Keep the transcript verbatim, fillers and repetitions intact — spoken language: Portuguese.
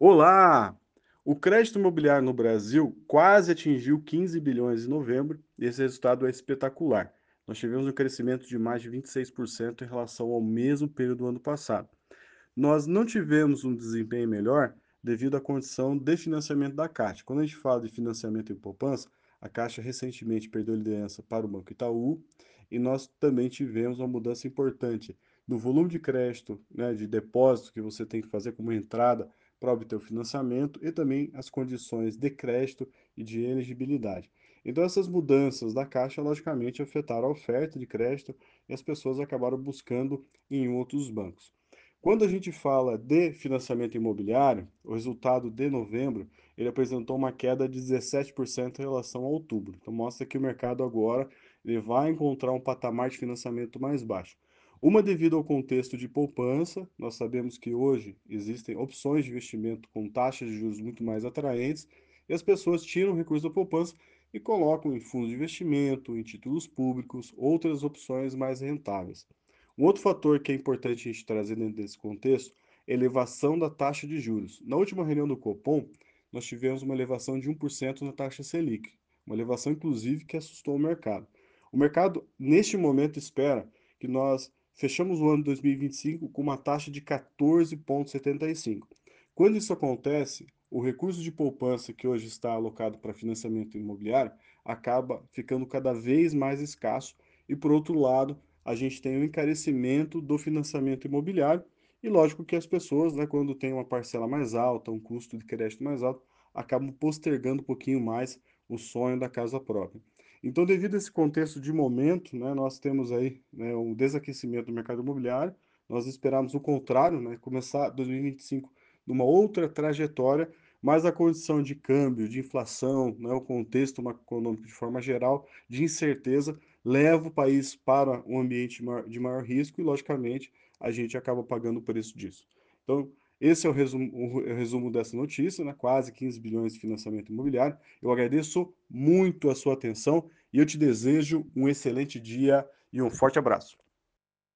Olá! O crédito imobiliário no Brasil quase atingiu quinze bilhões em novembro e esse resultado é espetacular. Nós tivemos um crescimento de mais de vinte e seis por cento em relação ao mesmo período do ano passado. Nós não tivemos um desempenho melhor devido à condição de financiamento da Caixa. Quando a gente fala de financiamento e poupança, a Caixa recentemente perdeu a liderança para o Banco Itaú e nós também tivemos uma mudança importante no volume de crédito, né, de depósito que você tem que fazer como entrada para obter o financiamento e também as condições de crédito e de elegibilidade. Então, essas mudanças da Caixa, logicamente, afetaram a oferta de crédito e as pessoas acabaram buscando em outros bancos. Quando a gente fala de financiamento imobiliário, o resultado de novembro, ele apresentou uma queda de dezessete por cento em relação a outubro. Então mostra que o mercado agora ele vai encontrar um patamar de financiamento mais baixo. Uma devido ao contexto de poupança, nós sabemos que hoje existem opções de investimento com taxas de juros muito mais atraentes, e as pessoas tiram o recurso da poupança e colocam em fundos de investimento, em títulos públicos, outras opções mais rentáveis. Um outro fator que é importante a gente trazer dentro desse contexto é a elevação da taxa de juros. Na última reunião do Copom, nós tivemos uma elevação de um por cento na taxa Selic, uma elevação inclusive que assustou o mercado. O mercado, neste momento, espera que nós fechamos o ano de dois mil e vinte e cinco com uma taxa de quatorze vírgula setenta e cinco. Quando isso acontece, o recurso de poupança que hoje está alocado para financiamento imobiliário acaba ficando cada vez mais escasso e, por outro lado, a gente tem o encarecimento do financiamento imobiliário e lógico que as pessoas, né, quando tem uma parcela mais alta, um custo de crédito mais alto, acabam postergando um pouquinho mais o sonho da casa própria. Então, devido a esse contexto de momento, né, nós temos aí, né, um desaquecimento do mercado imobiliário, nós esperamos o contrário, né, começar dois mil e vinte e cinco numa outra trajetória, mas a condição de câmbio, de inflação, né, o contexto macroeconômico de forma geral, de incerteza, leva o país para um ambiente de maior risco e, logicamente, a gente acaba pagando o preço disso. Então, esse é o resumo, o resumo dessa notícia, né? Quase quinze bilhões de financiamento imobiliário. Eu agradeço muito a sua atenção e eu te desejo um excelente dia e um forte abraço.